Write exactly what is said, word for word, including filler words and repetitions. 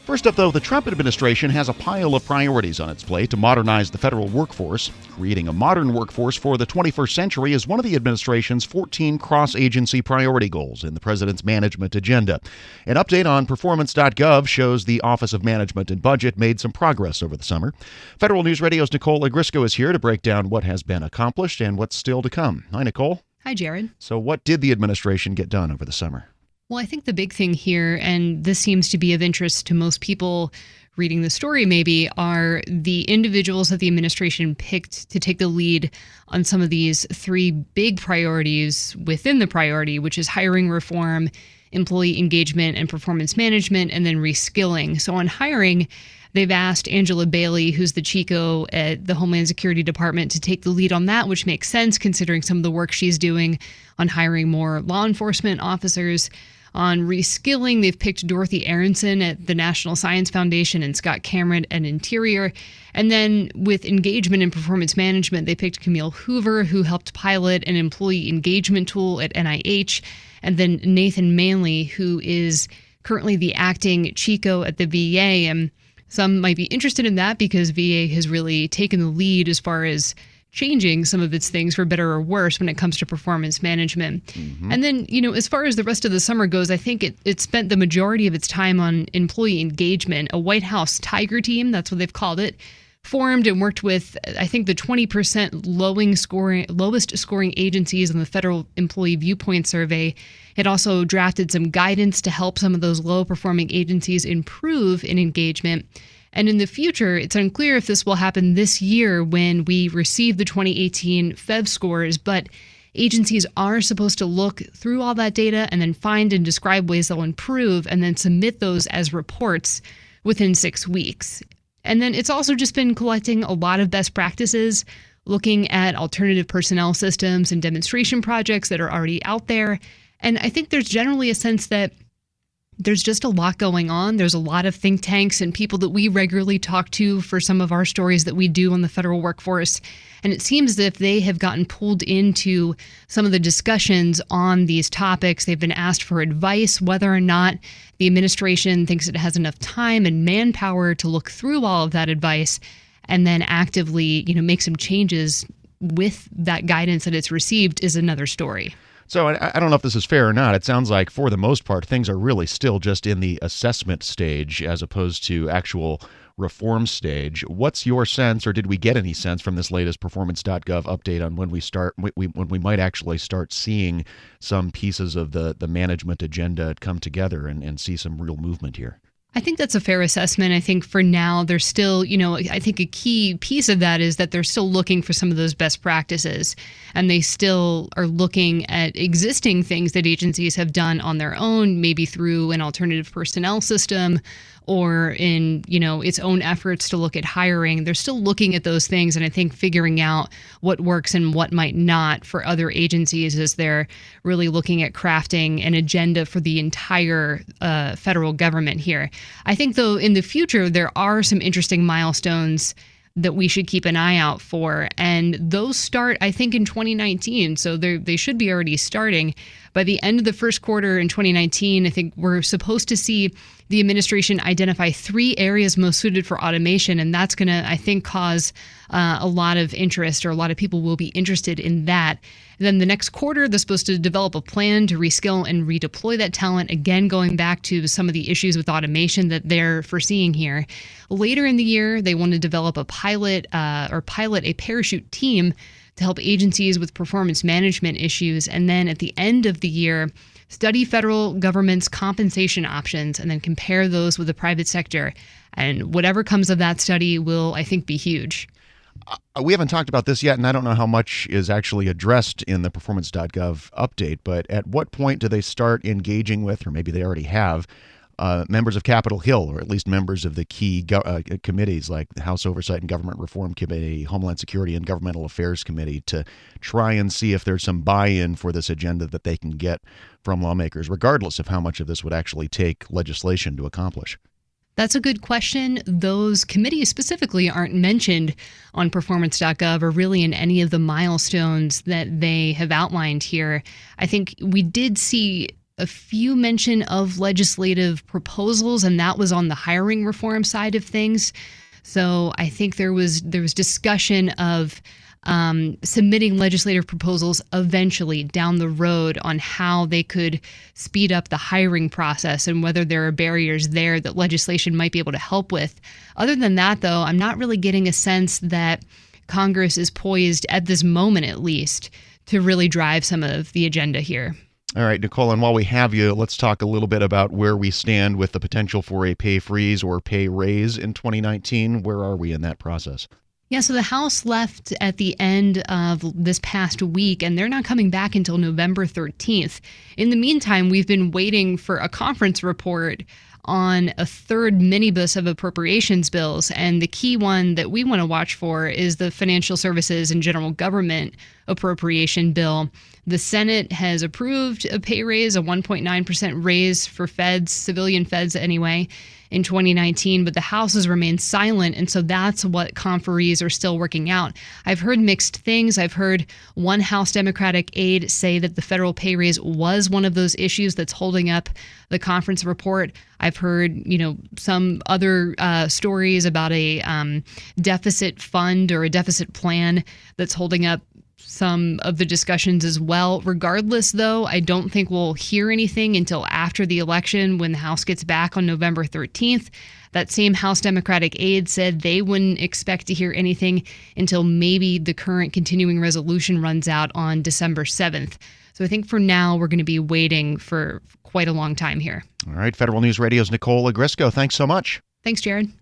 First up, though, the Trump administration has a pile of priorities on its plate to modernize the federal workforce. Creating a modern workforce for the twenty-first century is one of the administration's fourteen cross-agency priority goals in the president's management agenda. An update on performance dot gov shows the Office of Management and Budget made some progress over the summer. Federal News Radio's Nicole Agrisco is here to break down what has been accomplished and what's still to come. Hi, Nicole. Hi, Jared. So what did the administration get done over the summer? Well, I think the big thing here, and this seems to be of interest to most people reading the story maybe, are the individuals that the administration picked to take the lead on some of these three big priorities within the priority, which is hiring reform, employee engagement and performance management, and then reskilling. So on hiring, they've asked Angela Bailey, who's the Chico at the Homeland Security Department, to take the lead on that, which makes sense considering some of the work she's doing on hiring more law enforcement officers. On reskilling, they've picked Dorothy Aronson at the National Science Foundation and Scott Cameron at Interior. And then with engagement and performance management, they picked Camille Hoover, who helped pilot an employee engagement tool at N I H. And then Nathan Manley, who is currently the acting Chico at the V A. And some might be interested in that because V A has really taken the lead as far as changing some of its things for better or worse when it comes to performance management. Mm-hmm. And then, you know, as far as the rest of the summer goes, I think it, it spent the majority of its time on employee engagement. A White House Tiger team, that's what they've called it, formed and worked with, I think, the twenty percent lowing scoring, lowest scoring agencies in the Federal Employee Viewpoint Survey. It also drafted some guidance to help some of those low-performing agencies improve in engagement. And in the future, it's unclear if this will happen this year when we receive the twenty eighteen F E V scores, but agencies are supposed to look through all that data and then find and describe ways they'll improve and then submit those as reports within six weeks. And then it's also just been collecting a lot of best practices, looking at alternative personnel systems and demonstration projects that are already out there. And I think there's generally a sense that there's just a lot going on. There's a lot of think tanks and people that we regularly talk to for some of our stories that we do on the federal workforce. And it seems as if they have gotten pulled into some of the discussions on these topics. They've been asked for advice, whether or not the administration thinks it has enough time and manpower to look through all of that advice and then actively, you know, make some changes with that guidance that it's received is another story. So I, I don't know if this is fair or not. It sounds like for the most part, things are really still just in the assessment stage as opposed to actual reform stage. What's your sense, or did we get any sense from this latest performance dot gov update on when we start, we, when we might actually start seeing some pieces of the, the management agenda come together and, and see some real movement here? I think that's a fair assessment. I think for now, there's still, you know, I think a key piece of that is that they're still looking for some of those best practices, and they still are looking at existing things that agencies have done on their own, maybe through an alternative personnel system or in, you know, its own efforts to look at hiring. They're still looking at those things, and I think figuring out what works and what might not for other agencies as they're really looking at crafting an agenda for the entire uh, federal government here. I think, though, in the future, there are some interesting milestones that we should keep an eye out for. And those start, I think, in twenty nineteen. So they should be already starting. By the end of the first quarter in twenty nineteen, I think we're supposed to see the administration identify three areas most suited for automation. And that's going to, I think, cause uh, a lot of interest, or a lot of people will be interested in that. And then the next quarter, they're supposed to develop a plan to reskill and redeploy that talent, again, going back to some of the issues with automation that they're foreseeing here. Later in the year, they want to develop a pilot uh, or pilot a parachute team to help agencies with performance management issues. And then at the end of the year, study federal government's compensation options and then compare those with the private sector. And whatever comes of that study will, I think, be huge. Uh, we haven't talked about this yet, and I don't know how much is actually addressed in the performance dot gov update, but at what point do they start engaging with, or maybe they already have, uh, members of Capitol Hill, or at least members of the key go- uh, committees like the House Oversight and Government Reform Committee, Homeland Security and Governmental Affairs Committee, to try and see if there's some buy-in for this agenda that they can get from lawmakers, regardless of how much of this would actually take legislation to accomplish? That's a good question. Those committees specifically aren't mentioned on performance dot gov or really in any of the milestones that they have outlined here. I think we did see a few mention of legislative proposals, and that was on the hiring reform side of things. So I think there was there was discussion of um, submitting legislative proposals eventually down the road on how they could speed up the hiring process and whether there are barriers there that legislation might be able to help with. Other than that, though, I'm not really getting a sense that Congress is poised at this moment, at least, to really drive some of the agenda here. All right, Nicole, and while we have you, let's talk a little bit about where we stand with the potential for a pay freeze or pay raise in twenty nineteen. Where are we in that process? Yeah, so the House left at the end of this past week, and they're not coming back until November thirteenth. In the meantime, we've been waiting for a conference report on a third minibus of appropriations bills. And the key one that we want to watch for is the Financial Services and General Government Appropriation Bill. The Senate has approved a pay raise, a one point nine percent raise for feds, civilian feds anyway, in twenty nineteen, but the House has remained silent, and so that's what conferees are still working out. I've heard mixed things. I've heard one House Democratic aide say that the federal pay raise was one of those issues that's holding up the conference report. I've heard, you know, some other uh, stories about a um, deficit fund or a deficit plan that's holding up some of the discussions as well. Regardless, though, I don't think we'll hear anything until after the election when the House gets back on November thirteenth. That same House Democratic aide said they wouldn't expect to hear anything until maybe the current continuing resolution runs out on December seventh. So I think for now, we're going to be waiting for quite a long time here. All right, Federal News Radio's Nicole Ogrysko. Thanks so much. Thanks, Jared.